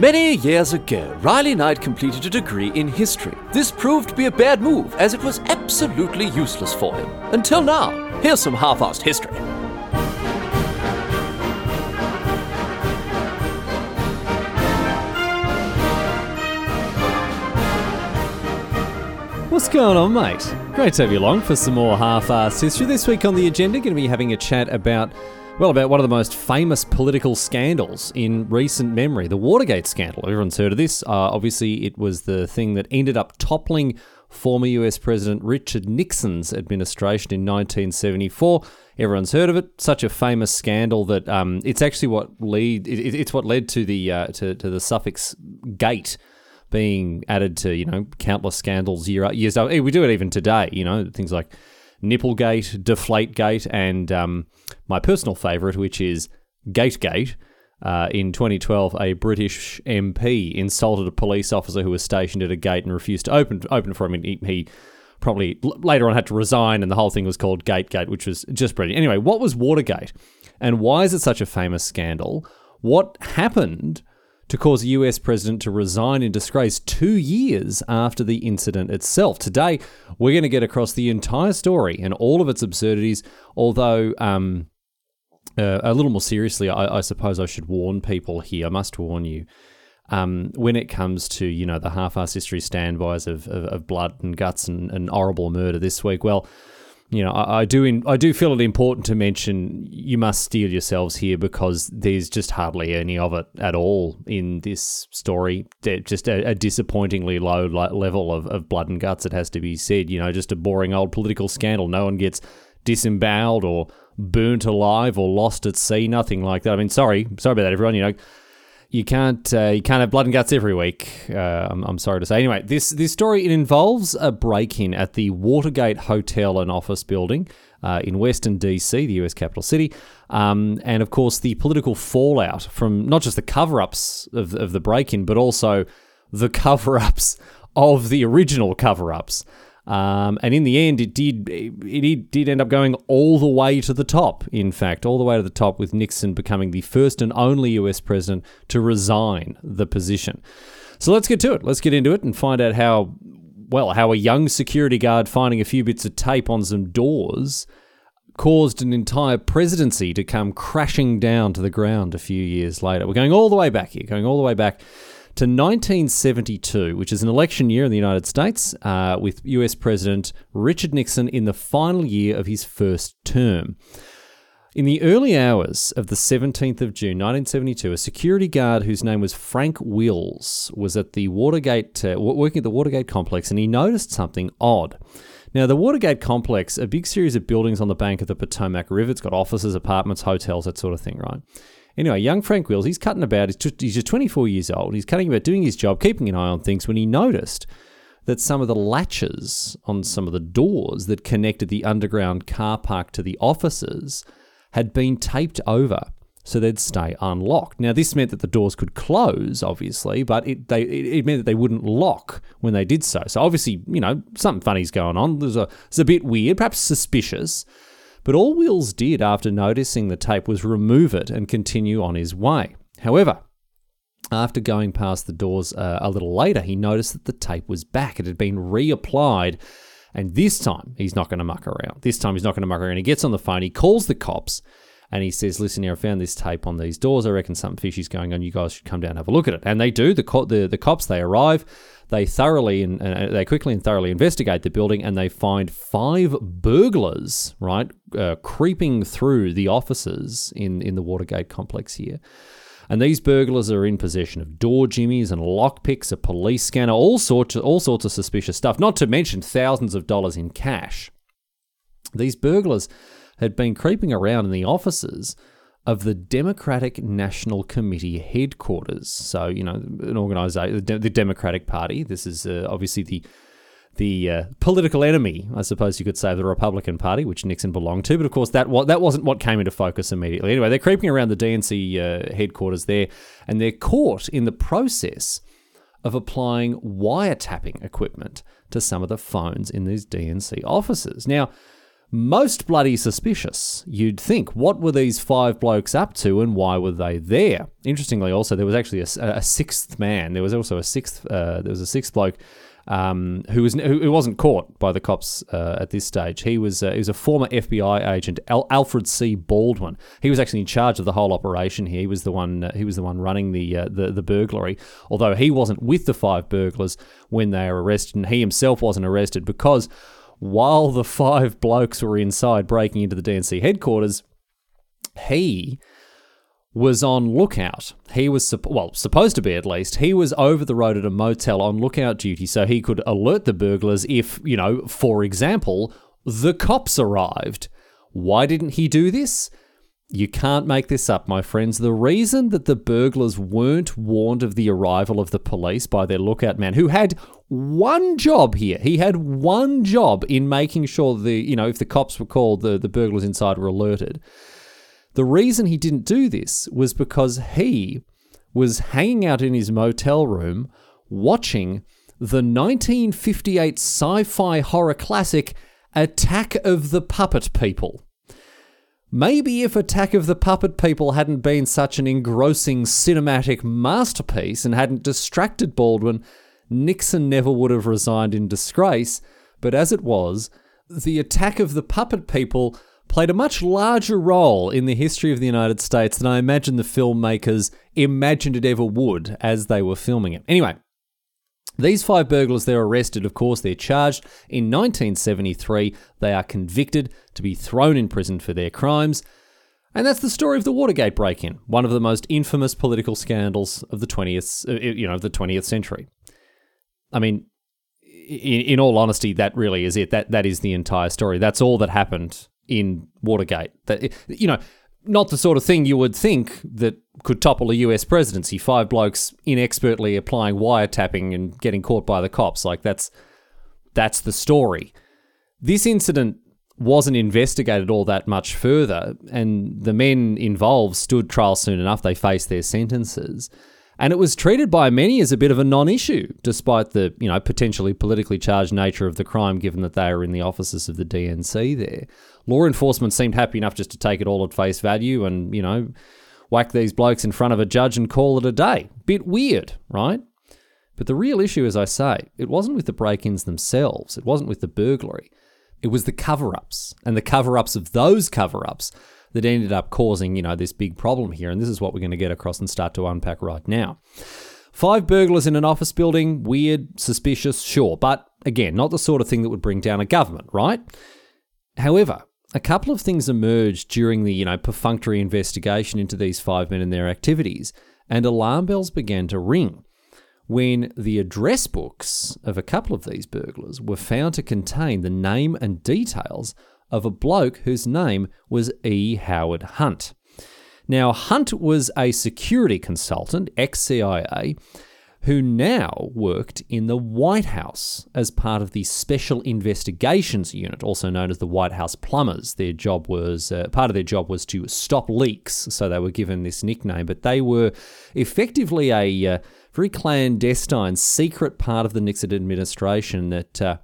Many years ago, Riley Knight completed a degree in history. This proved to be a bad move, as it was absolutely useless for him. Until now. Here's some half-assed history. What's going on, mate? Great to have you along for some more half-assed history. This week on the agenda, going to be having a chat about one of the most famous political scandals in recent memory, the Watergate scandal. Everyone's heard of this. Obviously, it was the thing that ended up toppling former US President Richard Nixon's administration in 1974. Everyone's heard of it. Such a famous scandal that it's actually what led to the suffix "gate" being added to countless scandals years ago. We do it even today. Things like Nipplegate, Deflategate, and my personal favourite, which is Gategate. In 2012, a British MP insulted a police officer who was stationed at a gate and refused to open for him. And he probably later on had to resign, and the whole thing was called Gategate, which was just brilliant. Anyway, what was Watergate, and why is it such a famous scandal? What happened to cause a US president to resign in disgrace 2 years after the incident itself? Today, we're going to get across the entire story and all of its absurdities, although a little more seriously, I suppose I should warn people here. I must warn you. When it comes to, the half-assed history standbys of blood and guts and horrible murder this week, well, I do feel it important to mention you must steel yourselves here, because there's just hardly any of it at all in this story. Just a disappointingly low level of blood and guts, it has to be said. Just a boring old political scandal. No one gets disemboweled or burnt alive or lost at sea. Nothing like that. I mean, sorry about that, everyone. You can't have blood and guts every week. I'm sorry to say. Anyway, this story, it involves a break-in at the Watergate Hotel and Office Building in Western DC, the US capital city, and of course the political fallout from not just the cover-ups of the break-in, but also the cover-ups of the original cover-ups. And in the end, it did end up going all the way to the top. In fact, all the way to the top, with Nixon becoming the first and only US president to resign the position. So let's get to it. Let's get into it and find out how a young security guard finding a few bits of tape on some doors caused an entire presidency to come crashing down to the ground a few years later. We're going all the way back here, to 1972, which is an election year in the United States, with US President Richard Nixon in the final year of his first term. In the early hours of the 17th of June, 1972, a security guard whose name was Frank Wills was at the Watergate, working at the Watergate complex, and he noticed something odd. Now, the Watergate complex, a big series of buildings on the bank of the Potomac River. It's got offices, apartments, hotels, that sort of thing, right? Anyway, young Frank Wills, he's cutting about. He's just 24 years old. He's cutting about doing his job, keeping an eye on things, when he noticed that some of the latches on some of the doors that connected the underground car park to the offices had been taped over so they'd stay unlocked. Now, this meant that the doors could close, obviously, but it meant that they wouldn't lock when they did so. So obviously, something funny's going on. It's a bit weird, perhaps suspicious. But all Wills did after noticing the tape was remove it and continue on his way. However, after going past the doors a little later, he noticed that the tape was back. It had been reapplied, and this time he's not going to muck around. He gets on the phone, he calls the cops, and he says, "Listen here, I found this tape on these doors. I reckon something fishy's going on. You guys should come down and have a look at it." And they do. The cops, they arrive. They quickly and thoroughly investigate the building, and they find 5 burglars, right, creeping through the offices in the Watergate complex here. And these burglars are in possession of door jimmies and lockpicks, a police scanner, all sorts of suspicious stuff, not to mention thousands of dollars in cash. These burglars had been creeping around in the offices of the Democratic National Committee headquarters. So, an organisation, the Democratic Party. This is obviously the political enemy, I suppose you could say, of the Republican Party, which Nixon belonged to. But of course, that wasn't what came into focus immediately. Anyway, they're creeping around the DNC headquarters there, and they're caught in the process of applying wiretapping equipment to some of the phones in these DNC offices. Now, most bloody suspicious. You'd think, what were these 5 blokes up to and why were they there? Interestingly, also, there was actually a sixth man. There was also a sixth bloke who wasn't caught by the cops at this stage. He was a former FBI agent, Alfred C. Baldwin. He was actually in charge of the whole operation here. He was the one running the burglary. Although he wasn't with the 5 burglars when they were arrested, and he himself wasn't arrested because while the 5 blokes were inside breaking into the DNC headquarters, he was on lookout. He was, supposed to be at least. He was over the road at a motel on lookout duty so he could alert the burglars if, for example, the cops arrived. Why didn't he do this? You can't make this up, my friends. The reason that the burglars weren't warned of the arrival of the police by their lookout man, who had one job here. He had one job in making sure if the cops were called, the burglars inside were alerted. The reason he didn't do this was because he was hanging out in his motel room watching the 1958 sci-fi horror classic Attack of the Puppet People. Maybe if Attack of the Puppet People hadn't been such an engrossing cinematic masterpiece and hadn't distracted Baldwin, Nixon never would have resigned in disgrace. But as it was, the Attack of the Puppet People played a much larger role in the history of the United States than I imagine the filmmakers imagined it ever would as they were filming it. Anyway, these 5 burglars, they're arrested. Of course, they're charged. In 1973, they are convicted to be thrown in prison for their crimes. And that's the story of the Watergate break-in, one of the most infamous political scandals of the 20th century. I mean, in all honesty, that really is it. That is the entire story. That's all that happened in Watergate. That, not the sort of thing you would think that could topple a US presidency. 5 blokes inexpertly applying wiretapping and getting caught by the cops. Like, that's the story. This incident wasn't investigated all that much further, and the men involved stood trial soon enough. They faced their sentences. And it was treated by many as a bit of a non-issue, despite the, potentially politically charged nature of the crime, given that they were in the offices of the DNC there. Law enforcement seemed happy enough just to take it all at face value and, whack these blokes in front of a judge and call it a day. Bit weird, right? But the real issue, as I say, it wasn't with the break-ins themselves. It wasn't with the burglary. It was the cover-ups, and the cover-ups of those cover-ups that ended up causing, this big problem here. And this is what we're going to get across and start to unpack right now. 5 burglars in an office building, weird, suspicious, sure. But again, not the sort of thing that would bring down a government, right? However, a couple of things emerged during the, perfunctory investigation into these 5 men and their activities, and alarm bells began to ring when the address books of a couple of these burglars were found to contain the name and details of a bloke whose name was E. Howard Hunt. Now, Hunt was a security consultant, ex-CIA, who now worked in the White House as part of the Special Investigations Unit, also known as the White House Plumbers. Their job was part of their job was to stop leaks, so they were given this nickname. But they were effectively a very clandestine, secret part of the Nixon administration that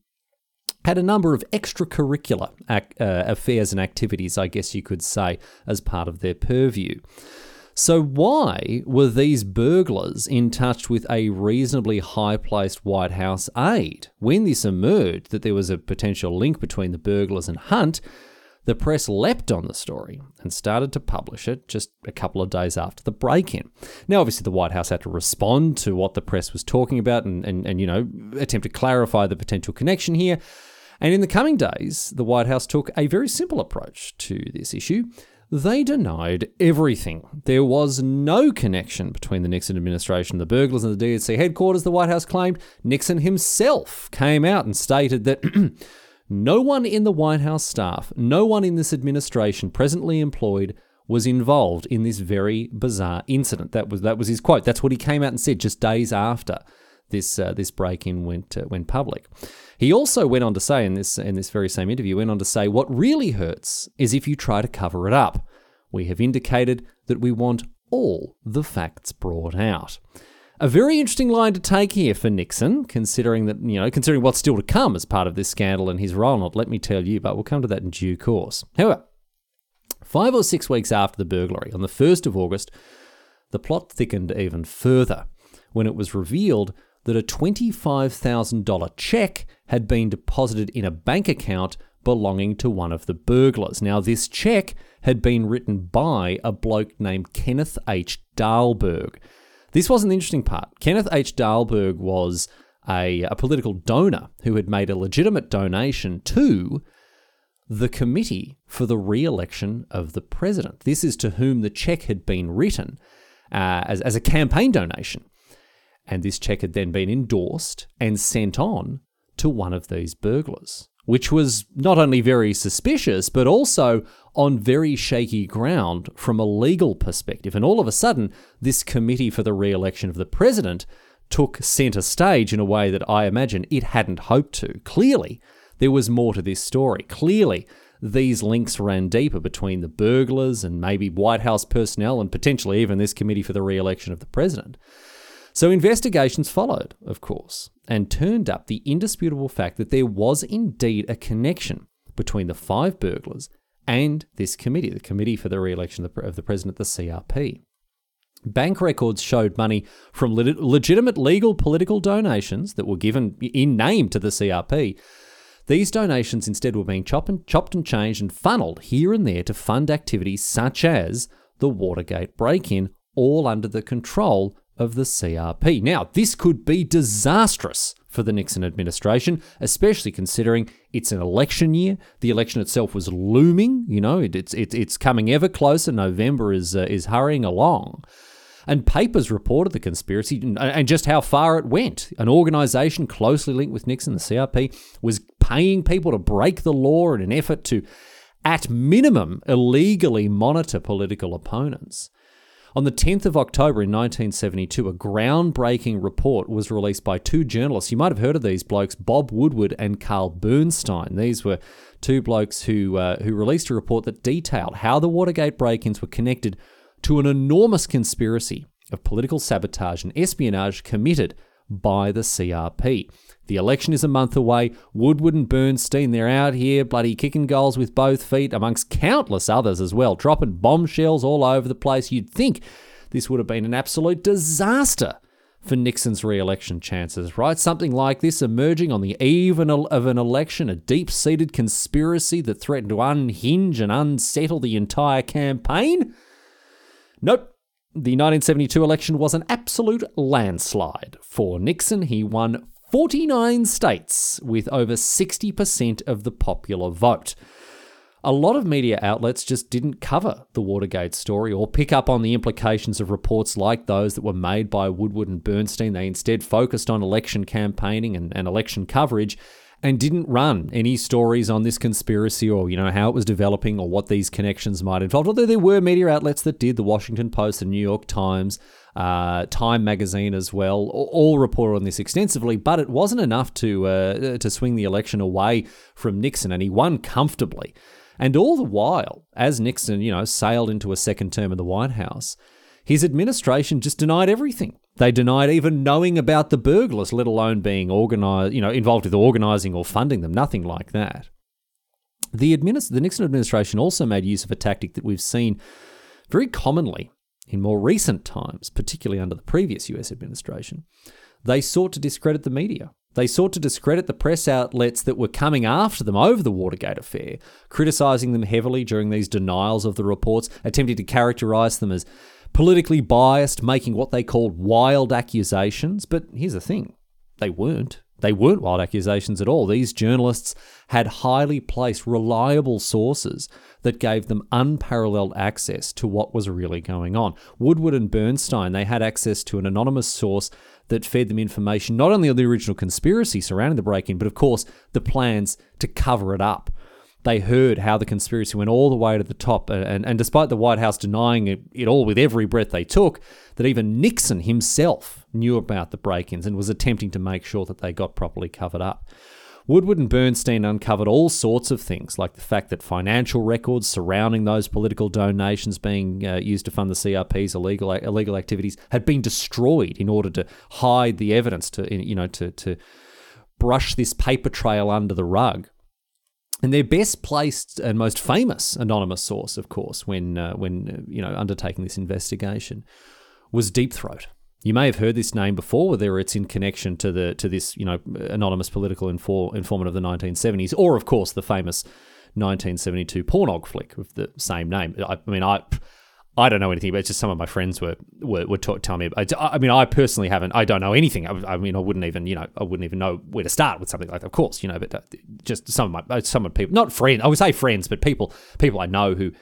had a number of extracurricular affairs and activities, I guess you could say, as part of their purview. So why were these burglars in touch with a reasonably high-placed White House aide? When this emerged that there was a potential link between the burglars and Hunt, the press leapt on the story and started to publish it just a couple of days after the break-in. Now, obviously, the White House had to respond to what the press was talking about and attempt to clarify the potential connection here. And in the coming days, the White House took a very simple approach to this issue. They denied everything. There was no connection between the Nixon administration and the burglars and the DNC headquarters, the White House claimed. Nixon himself came out and stated that no one in the White House staff, no one in this administration presently employed was involved in this very bizarre incident. That was his quote. That's what he came out and said just days after this break-in went public. He also went on to say in this very same interview, what really hurts is if you try to cover it up. We have indicated that we want all the facts brought out. A very interesting line to take here for Nixon, considering what's still to come as part of this scandal and his role in it, let me tell you, but we'll come to that in due course. However, 5 or 6 weeks after the burglary, on the 1st of August, the plot thickened even further when it was revealed that a $25,000 check had been deposited in a bank account belonging to one of the burglars. Now, this check had been written by a bloke named Kenneth H. Dahlberg. This wasn't the interesting part. Kenneth H. Dahlberg was a political donor who had made a legitimate donation to the Committee for the Re-election of the President. This is to whom the check had been written as a campaign donation. And this check had then been endorsed and sent on to one of these burglars, which was not only very suspicious, but also on very shaky ground from a legal perspective. And all of a sudden, this Committee for the Re-election of the President took centre stage in a way that I imagine it hadn't hoped to. Clearly, there was more to this story. Clearly, these links ran deeper between the burglars and maybe White House personnel and potentially even this Committee for the Re-election of the President. So investigations followed, of course, and turned up the indisputable fact that there was indeed a connection between the 5 burglars and this committee, the Committee for the Re-election of the President, the CRP. Bank records showed money from legitimate legal political donations that were given in name to the CRP. These donations instead were being chopped and changed and funneled here and there to fund activities such as the Watergate break-in, all under the control of the CRP. Now, this could be disastrous for the Nixon administration, especially considering it's an election year. The election itself was looming. It's coming ever closer. November is hurrying along. And papers reported the conspiracy and just how far it went. An organisation closely linked with Nixon, the CRP, was paying people to break the law in an effort to, at minimum, illegally monitor political opponents. On the 10th of October in 1972, a groundbreaking report was released by 2 journalists. You might have heard of these blokes, Bob Woodward and Carl Bernstein. These were 2 blokes who released a report that detailed how the Watergate break-ins were connected to an enormous conspiracy of political sabotage and espionage committed by the CRP. The election is a month away. Woodward and Bernstein, they're out here bloody kicking goals with both feet, amongst countless others as well, dropping bombshells all over the place. You'd think this would have been an absolute disaster for Nixon's re-election chances, right? Something like this emerging on the eve of an election, a deep-seated conspiracy that threatened to unhinge and unsettle the entire campaign? Nope. The 1972 election was an absolute landslide for Nixon. He won 49 states with over 60% of the popular vote. A lot of media outlets just didn't cover the Watergate story or pick up on the implications of reports like those that were made by Woodward and Bernstein. They instead focused on election campaigning and election coverage and didn't run any stories on this conspiracy or, how it was developing or what these connections might involve. Although there were media outlets that did, the Washington Post, the New York Times, Time magazine as well, all reported on this extensively, but it wasn't enough to swing the election away from Nixon, and he won comfortably. And all the while, as Nixon, sailed into a second term in the White House, his administration just denied everything. They denied even knowing about the burglars, let alone being involved with organising or funding them, nothing like that. The Nixon administration also made use of a tactic that we've seen very commonly in more recent times, particularly under the previous US administration. They sought to discredit the media. They sought to discredit the press outlets that were coming after them over the Watergate affair, criticising them heavily during these denials of the reports, attempting to characterise them as politically biased, making what they called wild accusations. But here's the thing, they weren't. They weren't wild accusations at all. These journalists had highly placed, reliable sources that gave them unparalleled access to what was really going on. Woodward and Bernstein, they had access to an anonymous source that fed them information not only on the original conspiracy surrounding the break-in, but of course the plans to cover it up. They heard how the conspiracy went all the way to the top, and despite the White House denying it all with every breath they took, that even Nixon himself knew about the break-ins and was attempting to make sure that they got properly covered up. Woodward and Bernstein uncovered all sorts of things, like the fact that financial records surrounding those political donations being used to fund the CRP's illegal activities had been destroyed in order to hide the evidence, to brush this paper trail under the rug. And their best placed and most famous anonymous source, of course, when undertaking this investigation, was Deep Throat. You may have heard this name before, whether it's in connection to this anonymous political informant of the 1970s, or of course the famous 1972 pornog flick with the same name. I don't know anything about it. It's just some of my friends were telling me. I personally haven't. I don't know anything. I wouldn't even know where to start with something like that. Of course, but just some of people, not friends. I would say friends, but people I know who,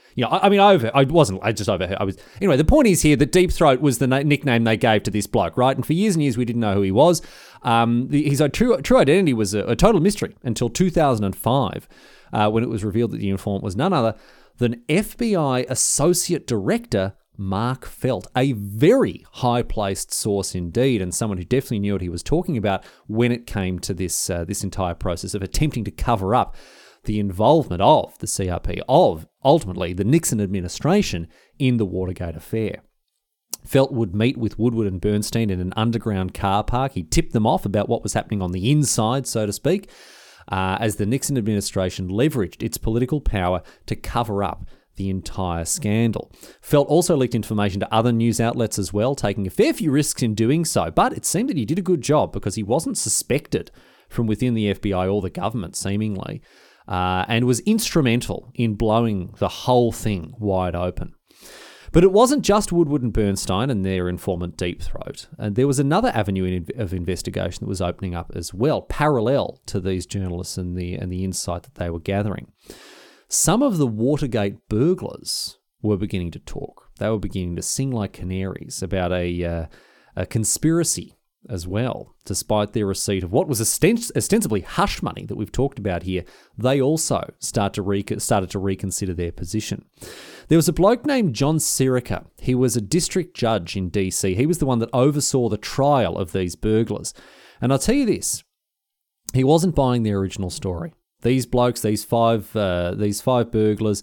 I just overheard. Anyway. The point is here that Deep Throat was the nickname they gave to this bloke, right? And for years and years we didn't know who he was. His true identity was a total mystery until 2005, when it was revealed that the informant was none other than FBI Associate Director Mark Felt, a very high-placed source indeed, and someone who definitely knew what he was talking about when it came to this entire process of attempting to cover up the involvement of the CRP, of ultimately the Nixon administration in the Watergate affair. Felt would meet with Woodward and Bernstein in an underground car park. He tipped them off about what was happening on the inside, so to speak, as the Nixon administration leveraged its political power to cover up the entire scandal. Felt also leaked information to other news outlets as well, taking a fair few risks in doing so, but it seemed that he did a good job because he wasn't suspected from within the FBI or the government, seemingly, and was instrumental in blowing the whole thing wide open. But it wasn't just Woodward and Bernstein and their informant Deep Throat. And there was another avenue of investigation that was opening up as well, parallel to these journalists and the insight that they were gathering. Some of the Watergate burglars were beginning to talk. They were beginning to sing like canaries about a conspiracy as well. Despite their receipt of what was ostensibly hush money that we've talked about here, they also started to reconsider their position. There was a bloke named John Sirica. He was a district judge in DC. He was the one that oversaw the trial of these burglars. And I'll tell you this, he wasn't buying their original story. These blokes, these five burglars,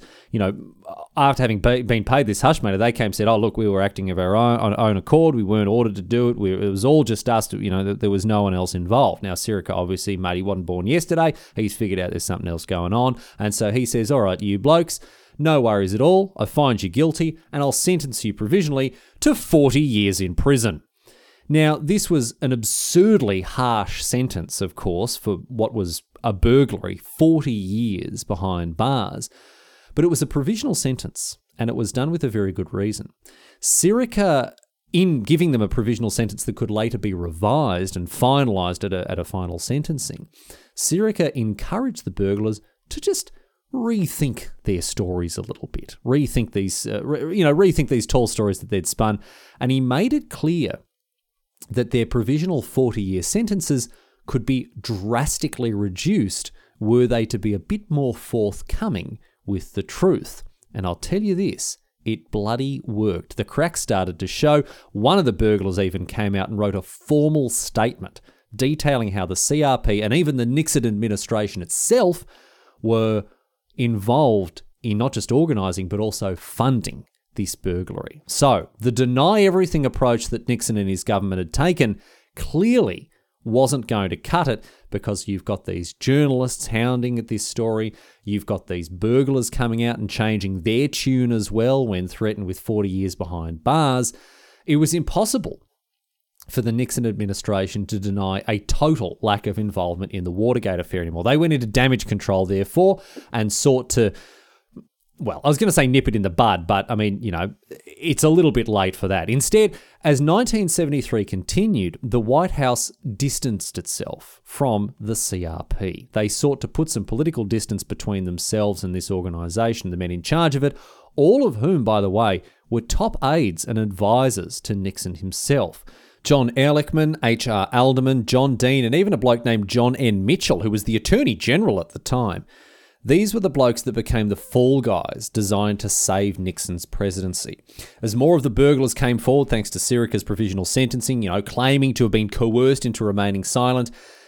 after having been paid this hush money, they came and said, "Oh, look, we were acting of our own accord. We weren't ordered to do it. It was all just us. There was no one else involved." Now, Sirica, obviously, mate, he wasn't born yesterday. He's figured out there's something else going on, and so he says, "All right, you blokes, no worries at all. I find you guilty, and I'll sentence you provisionally to 40 years in prison." Now, this was an absurdly harsh sentence, of course, for what was a burglary, 40 years behind bars. But it was a provisional sentence, and it was done with a very good reason. Sirica, in giving them a provisional sentence that could later be revised and finalised at a final sentencing, Sirica encouraged the burglars to just rethink their stories a little bit, rethink these tall stories that they'd spun, and he made it clear that their provisional 40-year sentences could be drastically reduced were they to be a bit more forthcoming with the truth. And I'll tell you this, it bloody worked. The cracks started to show. One of the burglars even came out and wrote a formal statement detailing how the CRP and even the Nixon administration itself were involved in not just organising but also funding this burglary. So the deny everything approach that Nixon and his government had taken clearly wasn't going to cut it, because you've got these journalists hounding at this story, you've got these burglars coming out and changing their tune as well when threatened with 40 years behind bars. It was impossible for the Nixon administration to deny a total lack of involvement in the Watergate affair anymore. They went into damage control, therefore, and sought to, well, I was going to say nip it in the bud, but I mean, it's a little bit late for that. Instead, as 1973 continued, the White House distanced itself from the CRP. They sought to put some political distance between themselves and this organisation, the men in charge of it, all of whom, by the way, were top aides and advisors to Nixon himself. John Ehrlichman, H.R. Alderman, John Dean, and even a bloke named John N. Mitchell, who was the Attorney General at the time. These were the blokes that became the fall guys designed to save Nixon's presidency. As more of the burglars came forward thanks to Sirica's provisional sentencing, claiming to have been coerced into remaining silent,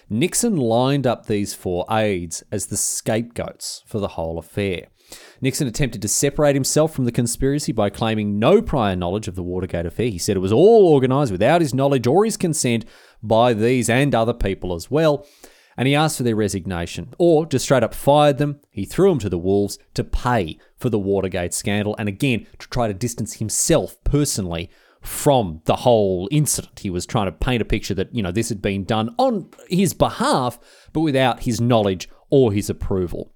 Nixon lined up these 4 aides as the scapegoats for the whole affair. Nixon attempted to separate himself from the conspiracy by claiming no prior knowledge of the Watergate affair. He said it was all organised without his knowledge or his consent by these and other people as well. And he asked for their resignation, or just straight up fired them. He threw them to the wolves to pay for the Watergate scandal, and again, to try to distance himself personally from the whole incident. He was trying to paint a picture that, this had been done on his behalf, but without his knowledge or his approval.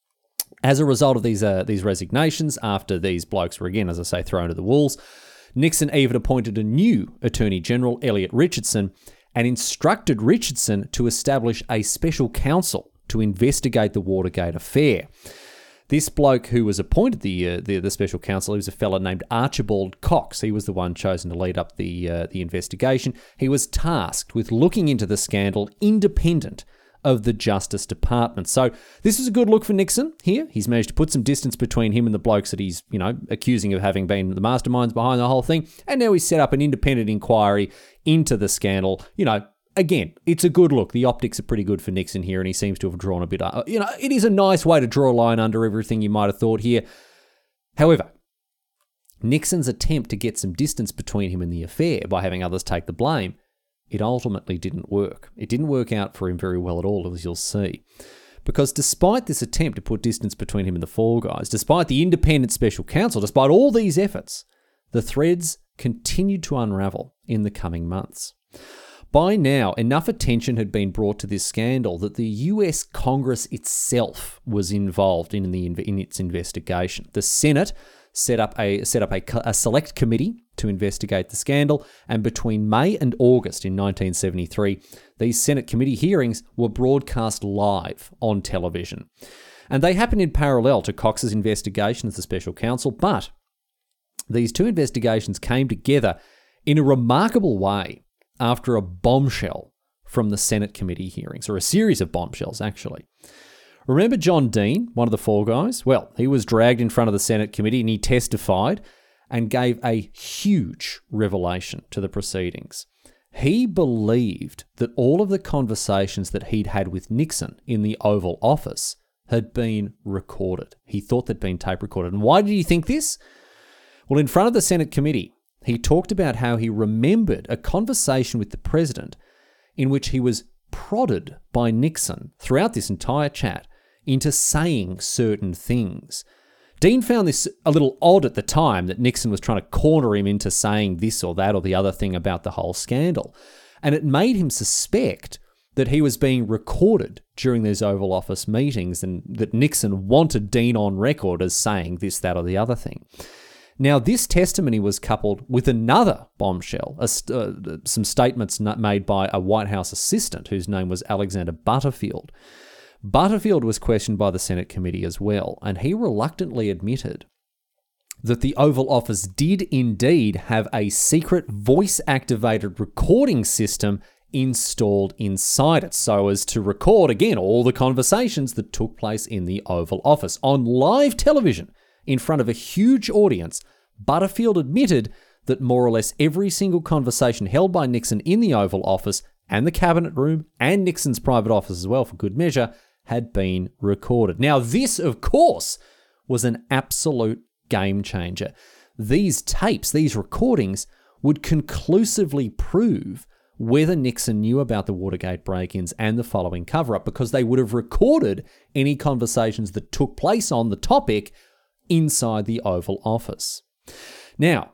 As a result of these resignations, after these blokes were again, as I say, thrown to the wolves, Nixon even appointed a new Attorney General, Elliot Richardson, and instructed Richardson to establish a special counsel to investigate the Watergate affair. This bloke who was appointed the special counsel, he was a fellow named Archibald Cox. He was the one chosen to lead up the investigation. He was tasked with looking into the scandal independent of the Justice Department. So this was a good look for Nixon here. He's managed to put some distance between him and the blokes that he's, accusing of having been the masterminds behind the whole thing. And now he's set up an independent inquiry into the scandal. Again, it's a good look. The optics are pretty good for Nixon here, and he seems to have drawn a bit... it is a nice way to draw a line under everything you might have thought here. However, Nixon's attempt to get some distance between him and the affair by having others take the blame, it ultimately didn't work. It didn't work out for him very well at all, as you'll see. Because despite this attempt to put distance between him and the Fall Guys, despite the independent special counsel, despite all these efforts, the threads continued to unravel in the coming months. By now, enough attention had been brought to this scandal that the US Congress itself was involved in its investigation. The Senate set up a select committee to investigate the scandal, and between May and August in 1973, these Senate committee hearings were broadcast live on television. And they happened in parallel to Cox's investigation as the special counsel, but these two investigations came together in a remarkable way after a bombshell from the Senate committee hearings, or a series of bombshells, actually. Remember John Dean, one of the Fall Guys? Well, he was dragged in front of the Senate committee and he testified and gave a huge revelation to the proceedings. He believed that all of the conversations that he'd had with Nixon in the Oval Office had been recorded. He thought they'd been tape recorded. And why did he think this? Well, in front of the Senate committee, he talked about how he remembered a conversation with the president in which he was prodded by Nixon throughout this entire chat into saying certain things. Dean found this a little odd at the time, that Nixon was trying to corner him into saying this or that or the other thing about the whole scandal. And it made him suspect that he was being recorded during these Oval Office meetings and that Nixon wanted Dean on record as saying this, that or the other thing. Now, this testimony was coupled with another bombshell, some statements made by a White House assistant whose name was Alexander Butterfield. Butterfield was questioned by the Senate committee as well, and he reluctantly admitted that the Oval Office did indeed have a secret voice-activated recording system installed inside it, so as to record, again, all the conversations that took place in the Oval Office on live television. In front of a huge audience, Butterfield admitted that more or less every single conversation held by Nixon in the Oval Office and the Cabinet Room and Nixon's private office as well, for good measure, had been recorded. Now, this, of course, was an absolute game changer. These tapes, these recordings, would conclusively prove whether Nixon knew about the Watergate break-ins and the following cover-up, because they would have recorded any conversations that took place on the topic inside the Oval Office. Now,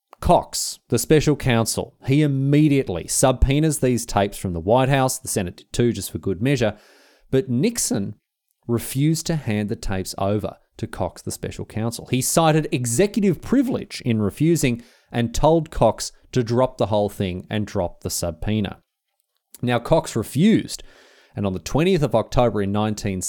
Cox, the special counsel, he immediately subpoenas these tapes from the White House. The Senate did too, just for good measure. But Nixon refused to hand the tapes over to Cox, the special counsel. He cited executive privilege in refusing and told Cox to drop the whole thing and drop the subpoena. Now, Cox refused, and on the 20th of October in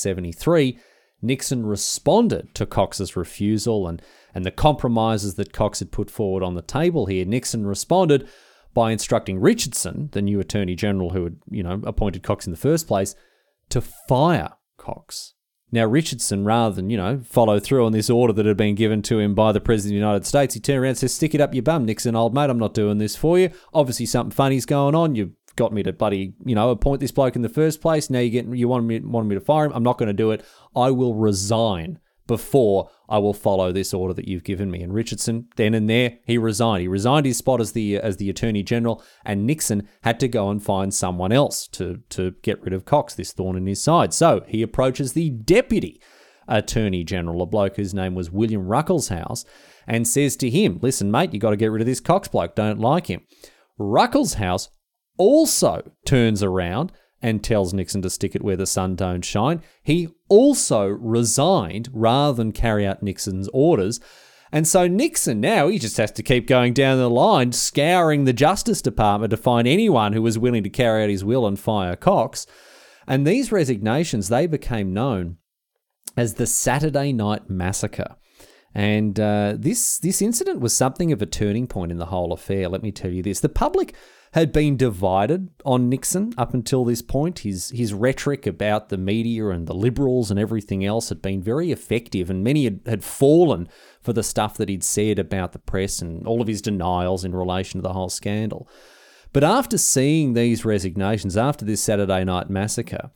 1973, Nixon responded to Cox's refusal and the compromises that Cox had put forward on the table here. Nixon responded by instructing Richardson, the new Attorney General who had, appointed Cox in the first place, to fire Cox. Now, Richardson, rather than, follow through on this order that had been given to him by the President of the United States, he turned around and said, "Stick it up your bum, Nixon, old mate, I'm not doing this for you. Obviously something funny's going on. You've got me to bloody, appoint this bloke in the first place. Now you want me to fire him. I'm not going to do it. I will resign before I will follow this order that you've given me. And Richardson, then and there, he resigned. He resigned his spot as the Attorney General, and Nixon had to go and find someone else to get rid of Cox, this thorn in his side. So he approaches the Deputy Attorney General, a bloke whose name was William Ruckelshaus, and says to him, listen, mate, you got to get rid of this Cox bloke. Don't like him. Ruckelshaus also turns around and tells Nixon to stick it where the sun don't shine. He also resigned rather than carry out Nixon's orders. And so Nixon now, he just has to keep going down the line, scouring the Justice Department to find anyone who was willing to carry out his will and fire Cox. And these resignations, they became known as the Saturday Night Massacre. And this incident was something of a turning point in the whole affair, let me tell you this. The public had been divided on Nixon up until this point. His rhetoric about the media and the Liberals and everything else had been very effective, and many had fallen for the stuff that he'd said about the press and all of his denials in relation to the whole scandal. But after seeing these resignations, after this Saturday Night Massacre,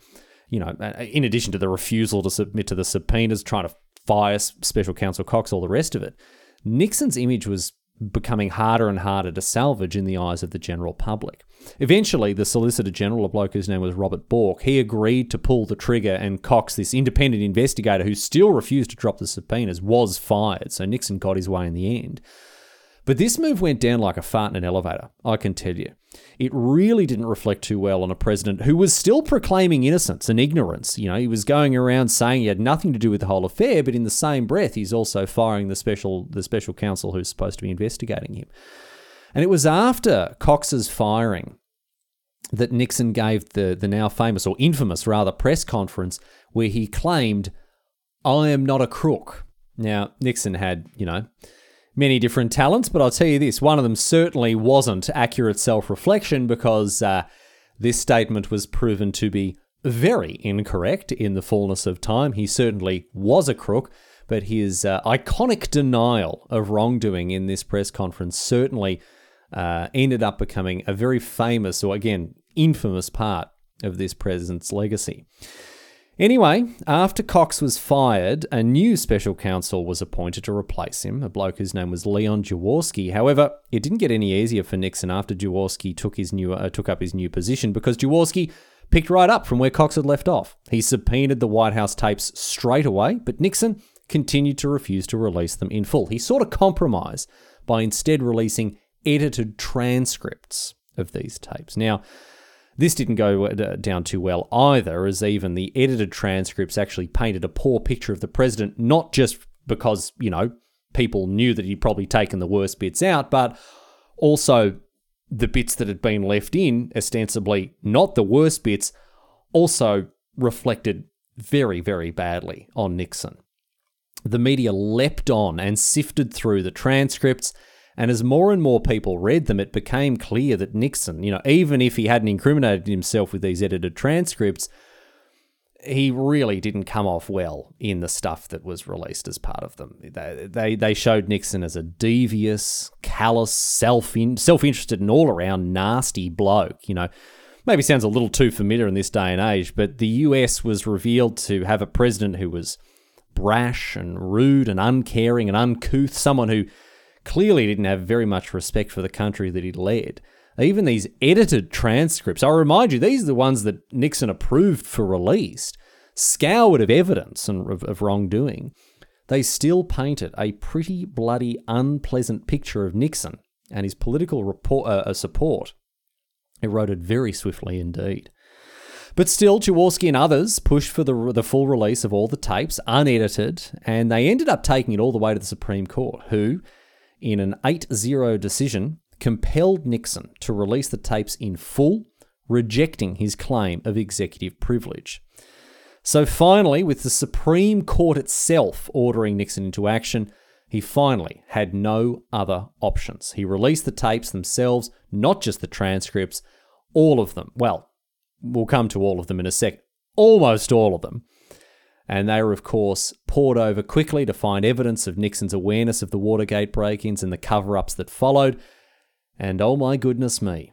in addition to the refusal to submit to the subpoenas, trying to fire Special Counsel Cox, all the rest of it, Nixon's image was becoming harder and harder to salvage in the eyes of the general public. Eventually, the Solicitor General, a bloke whose name was Robert Bork, he agreed to pull the trigger, and Cox, this independent investigator who still refused to drop the subpoenas, was fired. So Nixon got his way in the end. But this move went down like a fart in an elevator, I can tell you. It really didn't reflect too well on a president who was still proclaiming innocence and ignorance. He was going around saying he had nothing to do with the whole affair, but in the same breath, he's also firing the special counsel who's supposed to be investigating him. And it was after Cox's firing that Nixon gave the now famous, or infamous rather, press conference where he claimed, "I am not a crook." Now, Nixon had, many different talents, but I'll tell you this, one of them certainly wasn't accurate self-reflection, because this statement was proven to be very incorrect in the fullness of time. He certainly was a crook, but his iconic denial of wrongdoing in this press conference certainly ended up becoming a very famous, or again, infamous part of this president's legacy. Anyway, after Cox was fired, a new special counsel was appointed to replace him, a bloke whose name was Leon Jaworski. However, it didn't get any easier for Nixon after Jaworski took up his new position, because Jaworski picked right up from where Cox had left off. He subpoenaed the White House tapes straight away, but Nixon continued to refuse to release them in full. He sought a compromise by instead releasing edited transcripts of these tapes. Now, this didn't go down too well either, as even the edited transcripts actually painted a poor picture of the president, not just because, people knew that he'd probably taken the worst bits out, but also the bits that had been left in, ostensibly not the worst bits, also reflected very, very badly on Nixon. The media leapt on and sifted through the transcripts, and as more and more people read them, it became clear that Nixon, even if he hadn't incriminated himself with these edited transcripts, he really didn't come off well in the stuff that was released as part of them. They showed Nixon as a devious, callous, self-interested and all-around nasty bloke. Maybe sounds a little too familiar in this day and age, but the US was revealed to have a president who was brash and rude and uncaring and uncouth, someone who clearly didn't have very much respect for the country that he led. Even these edited transcripts, I remind you, these are the ones that Nixon approved for release, scoured of evidence and of wrongdoing. They still painted a pretty bloody unpleasant picture of Nixon, and his political support eroded very swiftly indeed. But still, Jaworski and others pushed for the full release of all the tapes, unedited, and they ended up taking it all the way to the Supreme Court, who, in an 8-0 decision, compelled Nixon to release the tapes in full, rejecting his claim of executive privilege. So finally, with the Supreme Court itself ordering Nixon into action, he finally had no other options. He released the tapes themselves, not just the transcripts, all of them. Well, we'll come to all of them in a sec. Almost all of them. And they were, of course, poured over quickly to find evidence of Nixon's awareness of the Watergate break-ins and the cover-ups that followed. And oh my goodness me,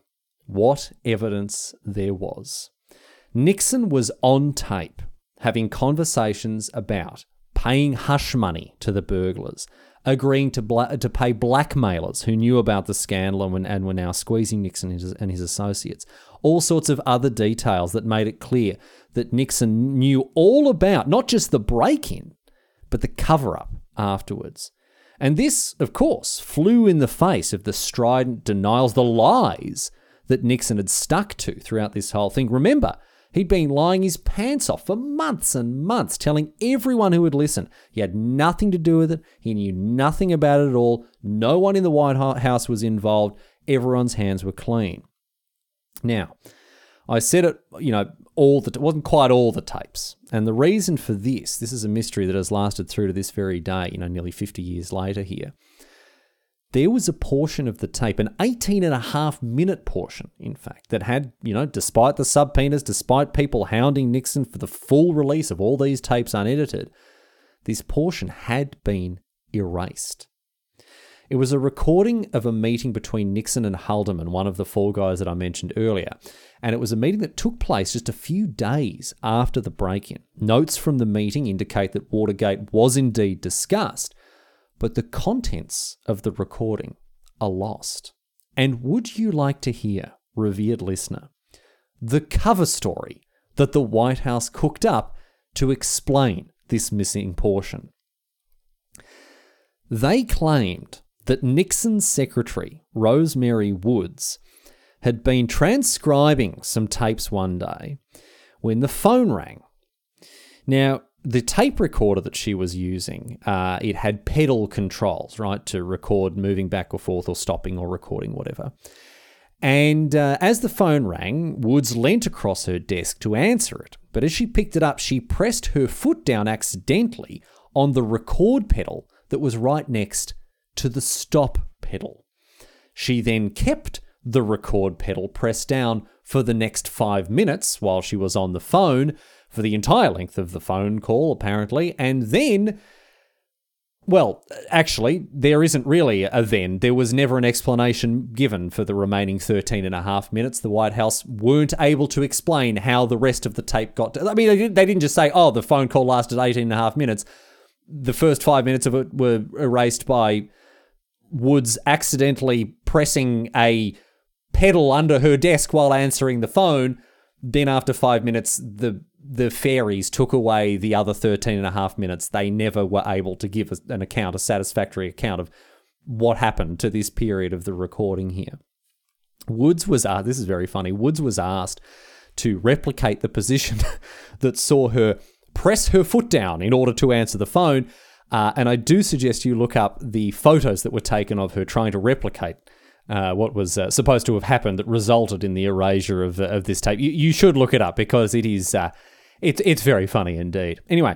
what evidence there was. Nixon was on tape having conversations about paying hush money to the burglars, agreeing to pay blackmailers who knew about the scandal and were now squeezing Nixon and his associates. All sorts of other details that made it clear that Nixon knew all about not just the break-in, but the cover-up afterwards. And this, of course, flew in the face of the strident denials, the lies that Nixon had stuck to throughout this whole thing. Remember, he'd been lying his pants off for months and months, telling everyone who would listen he had nothing to do with it, he knew nothing about it at all, no one in the White House was involved, everyone's hands were clean. Now, I said it, it wasn't quite all the tapes. And the reason for this is a mystery that has lasted through to this very day, nearly 50 years later here. There was a portion of the tape, an 18.5-minute portion, in fact, that had, despite the subpoenas, despite people hounding Nixon for the full release of all these tapes unedited, this portion had been erased. It was a recording of a meeting between Nixon and Haldeman, one of the four guys that I mentioned earlier, and it was a meeting that took place just a few days after the break-in. Notes from the meeting indicate that Watergate was indeed discussed, but the contents of the recording are lost. And would you like to hear, revered listener, the cover story that the White House cooked up to explain this missing portion? They claimed that Nixon's secretary, Rosemary Woods, had been transcribing some tapes one day when the phone rang. Now, the tape recorder that she was using, it had pedal controls, right, to record moving back or forth or stopping or recording, whatever. And as the phone rang, Woods leant across her desk to answer it. But as she picked it up, she pressed her foot down accidentally on the record pedal that was right next to the stop pedal. She then kept the record pedal pressed down for the next 5 minutes while she was on the phone, for the entire length of the phone call, apparently, and then, well, actually, there isn't really a then. There was never an explanation given for the remaining 13.5 minutes. The White House weren't able to explain how the rest of the tape got to... they didn't just say, the phone call lasted 18.5 minutes. The first 5 minutes of it were erased by Woods accidentally pressing a pedal under her desk while answering the phone. Then after 5 minutes, the fairies took away the other 13.5 minutes. They never were able to give a satisfactory account of what happened to this period of the recording here. Woods was asked, this is very funny, Woods was asked to replicate the position that saw her press her foot down in order to answer the phone. And I do suggest you look up the photos that were taken of her trying to replicate what was supposed to have happened that resulted in the erasure of this tape. You should look it up because it is it's very funny indeed. Anyway,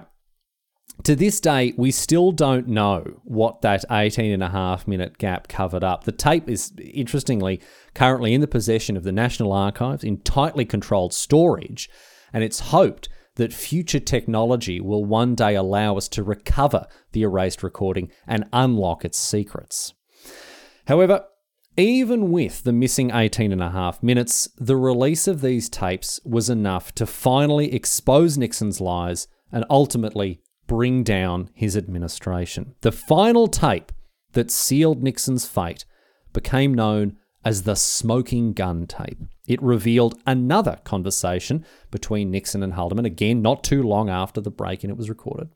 to this day, we still don't know what that 18.5-minute gap covered up. The tape is, interestingly, currently in the possession of the National Archives in tightly controlled storage, and it's hoped that future technology will one day allow us to recover the erased recording and unlock its secrets. However, even with the missing 18.5 minutes, the release of these tapes was enough to finally expose Nixon's lies and ultimately bring down his administration. The final tape that sealed Nixon's fate became known as the smoking gun tape. It revealed another conversation between Nixon and Haldeman, again, not too long after the break-in it was recorded.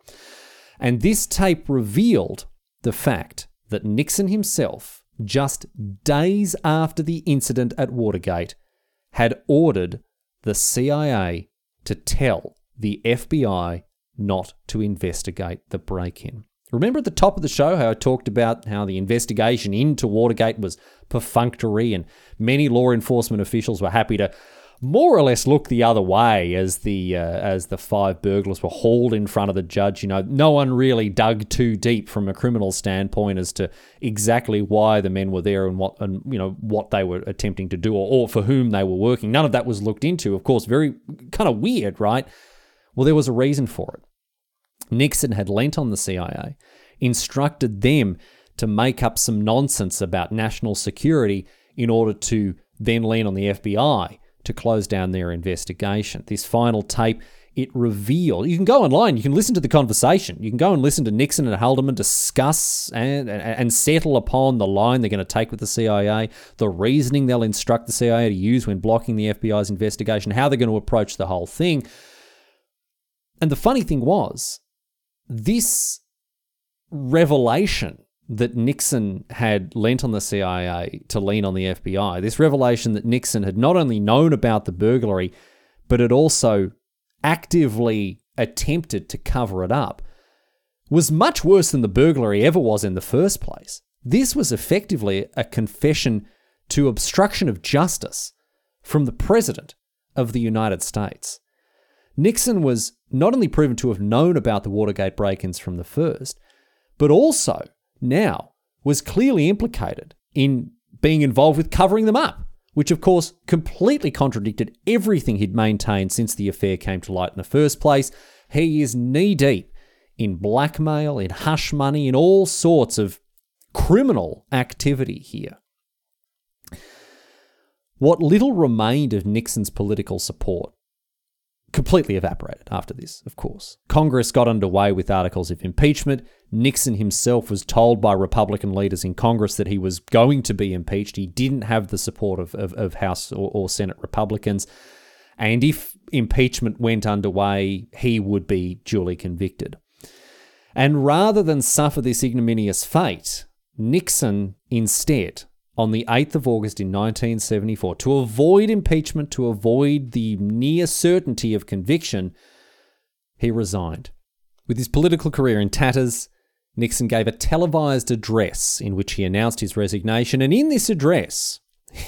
And this tape revealed the fact that Nixon himself, just days after the incident at Watergate, had ordered the CIA to tell the FBI not to investigate the break-in. Remember at the top of the show how I talked about how the investigation into Watergate was perfunctory and many law enforcement officials were happy to more or less look the other way as the five burglars were hauled in front of the judge. No one really dug too deep from a criminal standpoint as to exactly why the men were there and what they were attempting to do or for whom they were working. None of that was looked into. Of course, very kind of weird, right? Well, there was a reason for it. Nixon had lent on the CIA, instructed them to make up some nonsense about national security in order to then lean on the FBI to close down their investigation. This final tape, it revealed, you can go online, you can listen to the conversation, you can go and listen to Nixon and Haldeman discuss and settle upon the line they're going to take with the CIA, the reasoning they'll instruct the CIA to use when blocking the FBI's investigation, how they're going to approach the whole thing. And the funny thing was, this revelation that Nixon had lent on the CIA to lean on the FBI, this revelation that Nixon had not only known about the burglary, but had also actively attempted to cover it up, was much worse than the burglary ever was in the first place. This was effectively a confession to obstruction of justice from the President of the United States. Nixon was not only proven to have known about the Watergate break-ins from the first, but also now was clearly implicated in being involved with covering them up, which of course completely contradicted everything he'd maintained since the affair came to light in the first place. He is knee-deep in blackmail, in hush money, in all sorts of criminal activity here. What little remained of Nixon's political support completely evaporated after this, of course. Congress got underway with articles of impeachment. Nixon himself was told by Republican leaders in Congress that he was going to be impeached. He didn't have the support of House or Senate Republicans. And if impeachment went underway, he would be duly convicted. And rather than suffer this ignominious fate, Nixon instead, on the 8th of August in 1974, to avoid impeachment, to avoid the near certainty of conviction, he resigned. With his political career in tatters, Nixon gave a televised address in which he announced his resignation. And in this address,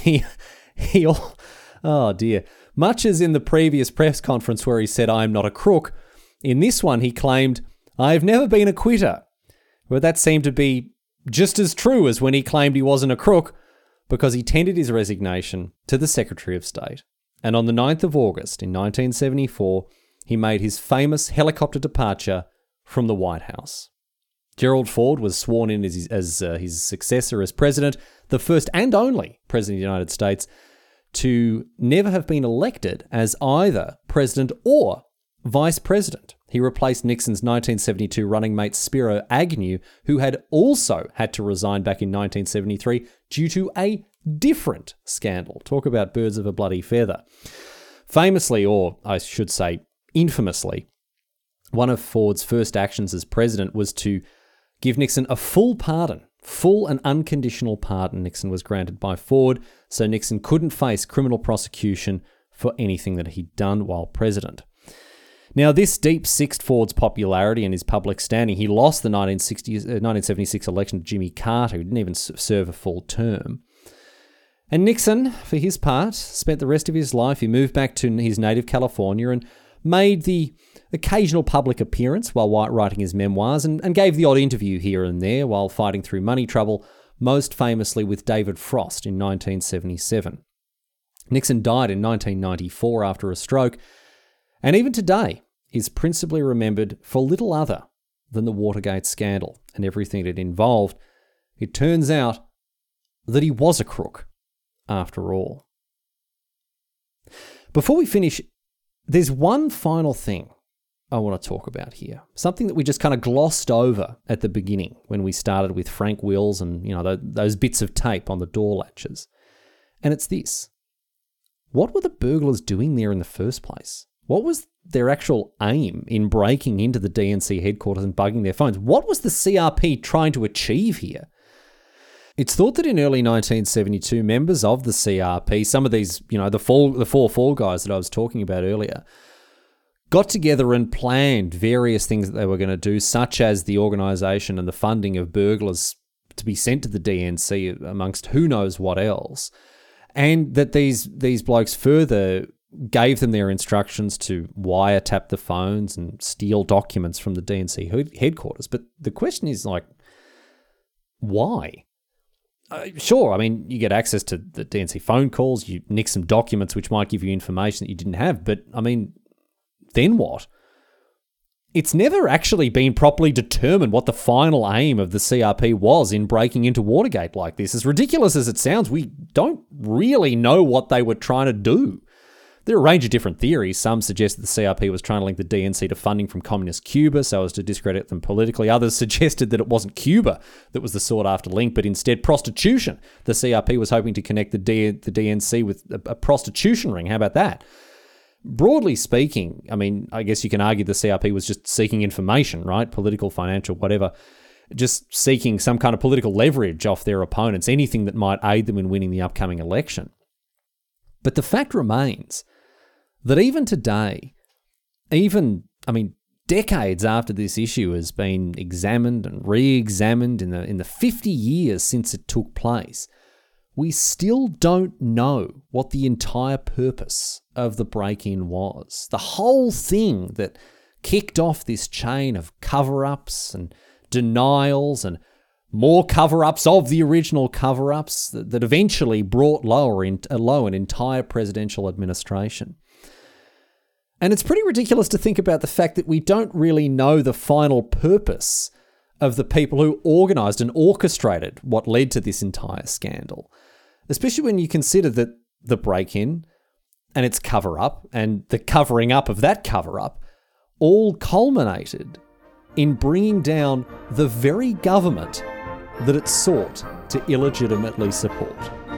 much as in the previous press conference where he said, "I'm not a crook," in this one he claimed, "I've never been a quitter." But that seemed to be just as true as when he claimed he wasn't a crook, because he tendered his resignation to the Secretary of State. And on the 9th of August in 1974, he made his famous helicopter departure from the White House. Gerald Ford was sworn in as his successor as president, the first and only president of the United States to never have been elected as either president or vice president. He replaced Nixon's 1972 running mate Spiro Agnew, who had also had to resign back in 1973 due to a different scandal. Talk about birds of a bloody feather. Famously, or I should say infamously, one of Ford's first actions as president was to give Nixon a full pardon. Full and unconditional pardon Nixon was granted by Ford, so Nixon couldn't face criminal prosecution for anything that he'd done while president. Now, this deep-sixed Ford's popularity and his public standing. He lost the 1976 election to Jimmy Carter, who didn't even serve a full term. And Nixon, for his part, spent the rest of his life, he moved back to his native California and made the occasional public appearance while writing his memoirs and gave the odd interview here and there while fighting through money trouble, most famously with David Frost in 1977. Nixon died in 1994 after a stroke, and even today is principally remembered for little other than the Watergate scandal and everything it involved. It turns out that he was a crook after all. Before we finish, there's one final thing I want to talk about here. Something that we just kind of glossed over at the beginning when we started with Frank Wills and, those bits of tape on the door latches. And it's this. What were the burglars doing there in the first place? What was their actual aim in breaking into the DNC headquarters and bugging their phones? What was the CRP trying to achieve here? It's thought that in early 1972, members of the CRP, some of these, the four fall guys that I was talking about earlier, got together and planned various things that they were going to do, such as the organisation and the funding of burglars to be sent to the DNC, amongst who knows what else. And that these blokes further gave them their instructions to wiretap the phones and steal documents from the DNC headquarters. But the question is, why? Sure, you get access to the DNC phone calls, you nick some documents which might give you information that you didn't have, but, then what? it's never actually been properly determined what the final aim of the CRP was in breaking into Watergate like this. As ridiculous as it sounds, we don't really know what they were trying to do. There are a range of different theories. Some suggest that the CRP was trying to link the DNC to funding from communist Cuba so as to discredit them politically. Others suggested that it wasn't Cuba that was the sought-after link, but instead prostitution. The CRP was hoping to connect the DNC with a prostitution ring. How about that? Broadly speaking, I mean, I guess you can argue the CRP was just seeking information, right? Political, financial, whatever. Just seeking some kind of political leverage off their opponents, anything that might aid them in winning the upcoming election. But the fact remains that even today, decades after this issue has been examined and re-examined in the 50 years since it took place, we still don't know what the entire purpose of the break-in was. The whole thing that kicked off this chain of cover-ups and denials and more cover-ups of the original cover-ups that eventually brought low an entire presidential administration. And it's pretty ridiculous to think about the fact that we don't really know the final purpose of the people who organised and orchestrated what led to this entire scandal. Especially when you consider that the break-in and its cover-up and the covering up of that cover-up all culminated in bringing down the very government that it sought to illegitimately support.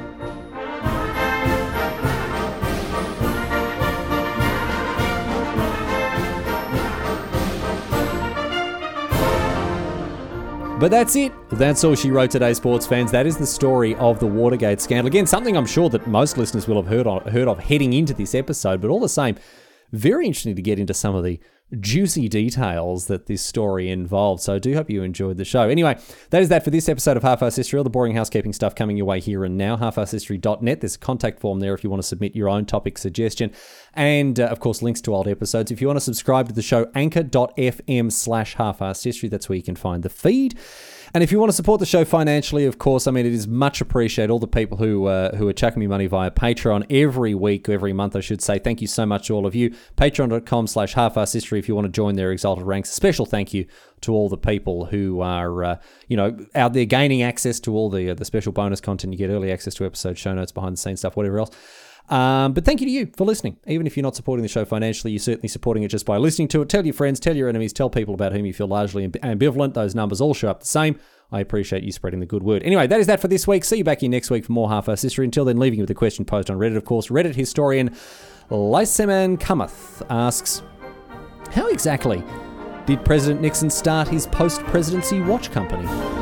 But that's it. That's all she wrote today, sports fans. That is the story of the Watergate scandal. Again, something I'm sure that most listeners will have heard of heading into this episode, but all the same, very interesting to get into some of the juicy details that this story involved. So I do hope you enjoyed the show. Anyway, that is that for this episode of Half-Assed History. All the boring housekeeping stuff coming your way here and now. halfassedhistory.net. There's a contact form there if you want to submit your own topic suggestion. And, of course, links to old episodes. If you want to subscribe to the show, anchor.fm/halfassedhistory. That's where you can find the feed. And if you want to support the show financially, of course, I mean, it is much appreciated. All the people who are chucking me money via Patreon every week, every month, I should say. Thank you so much to all of you. Patreon.com/halfassedhistory if you want to join their exalted ranks. A special thank you to all the people who are, out there gaining access to all the special bonus content. You get early access to episodes, show notes, behind the scenes stuff, whatever else. But thank you to you for listening. Even if you're not supporting the show financially, you're certainly supporting it just by listening to it. Tell your friends, tell your enemies, tell people about whom you feel largely ambivalent. Those numbers all show up the same. I appreciate you spreading the good word. Anyway, that is that for this week. See you back here next week for more Half-Assed History. Until then, leaving you with a question posed on Reddit, of course. Reddit historian Lyseman Cometh asks, how exactly did President Nixon start his post-presidency watch company?